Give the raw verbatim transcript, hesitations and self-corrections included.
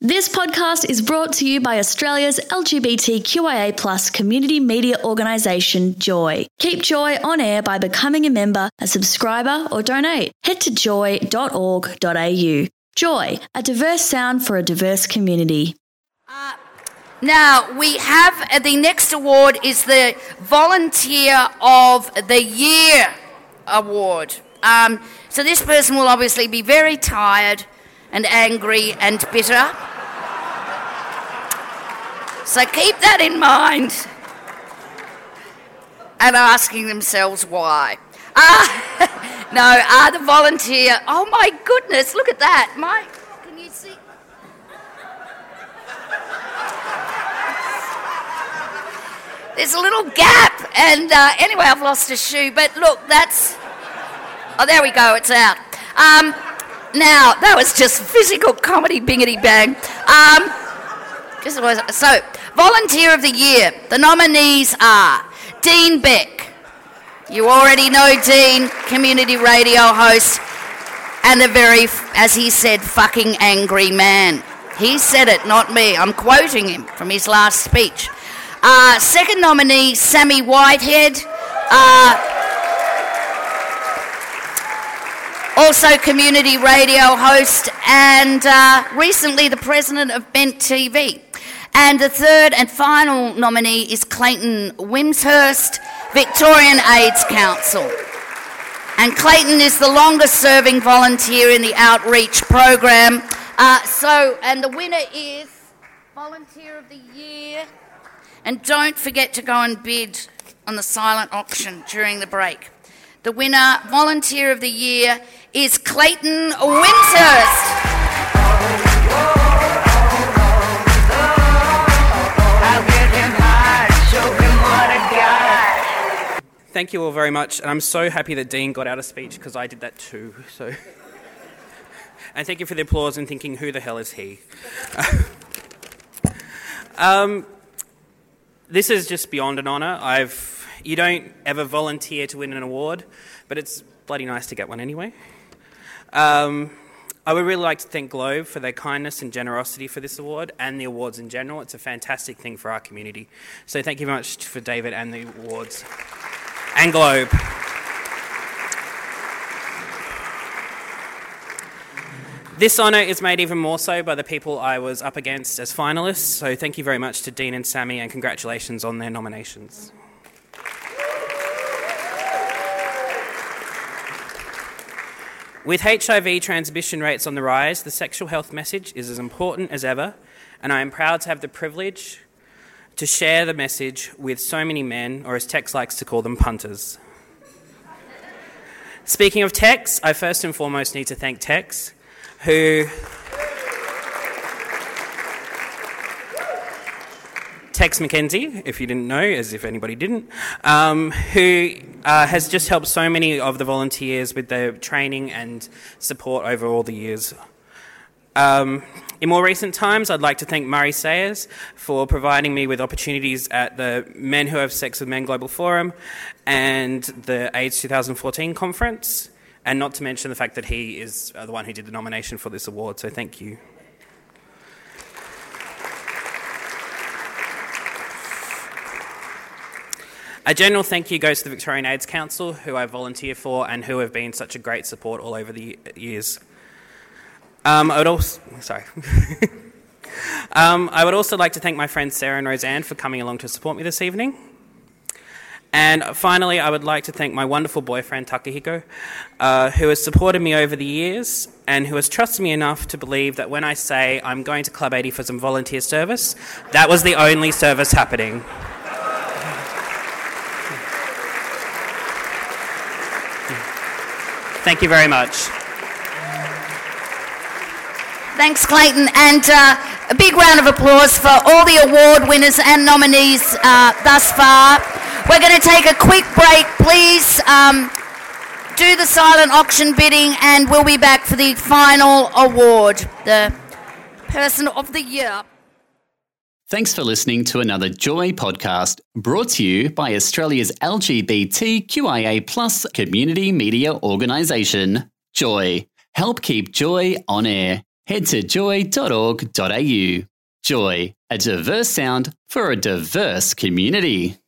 This podcast is brought to you by Australia's L G B T Q I A plus community media organisation, Joy. Keep Joy on air by becoming a member, a subscriber or donate. Head to joy dot org dot a u. Joy, a diverse sound for a diverse community. Uh, now, we have uh, the next award is the Volunteer of the Year award. Um, so this person will obviously be very tired and angry and bitter. So keep that in mind and asking themselves why. Ah, no, ah, the volunteer. Oh my goodness, look at that. My, can you see? There's a little gap, and uh, anyway, I've lost a shoe. But look, that's. Oh, there we go. It's out. Um, now that was just physical comedy, bingity bang. Um, just was so. Volunteer of the Year. The nominees are Dean Beck. You already know Dean, community radio host, and a very, as he said, fucking angry man. He said it, not me. I'm quoting him from his last speech. Uh, second nominee, Sammy Whitehead. Uh, also community radio host and uh, recently the president of Bent T V. And the third and final nominee is Clayton Wimshurst, Victorian AIDS Council. And Clayton is the longest serving volunteer in the outreach program. Uh, so, and the winner is Volunteer of the Year. And don't forget to go and bid on the silent auction during the break. The winner, Volunteer of the Year, is Clayton Wimshurst. Thank you all very much, and I'm so happy that Dean got out of speech because I did that too. So, and thank you for the applause and thinking, who the hell is he? um, this is just beyond an honour. I've you don't ever volunteer to win an award, but it's bloody nice to get one anyway. Um, I would really like to thank Globe for their kindness and generosity for this award and the awards in general. It's a fantastic thing for our community. So thank you very much for David and the awards. And Globe. This honour is made even more so by the people I was up against as finalists, so thank you very much to Dean and Sammy and congratulations on their nominations. With H I V transmission rates on the rise, the sexual health message is as important as ever, and I am proud to have the privilege to share the message with so many men, or as Tex likes to call them, punters. Speaking of Tex, I first and foremost need to thank Tex, who... Tex McKenzie, if you didn't know, as if anybody didn't, um, who uh, has just helped so many of the volunteers with their training and support over all the years. Um, in more recent times, I'd like to thank Murray Sayers for providing me with opportunities at the Men Who Have Sex with Men Global Forum and the AIDS twenty fourteen conference, and not to mention the fact that he is uh, the one who did the nomination for this award, so thank you. A general thank you goes to the Victorian AIDS Council, who I volunteer for and who have been such a great support all over the years. Um, I would also, sorry. um, I would also like to thank my friends Sarah and Roseanne for coming along to support me this evening. And finally, I would like to thank my wonderful boyfriend Takahiko, uh, who has supported me over the years and who has trusted me enough to believe that when I say I'm going to Club eighty for some volunteer service, that was the only service happening. Thank you very much. Thanks, Clayton, and uh, a big round of applause for all the award winners and nominees uh, thus far. We're going to take a quick break. Please um, do the silent auction bidding, and we'll be back for the final award, the Person of the Year. Thanks for listening to another Joy podcast brought to you by Australia's L G B T Q I A plus community media organisation, Joy. Help keep Joy on air. head to joy dot org dot a u. Joy, a diverse sound for a diverse community.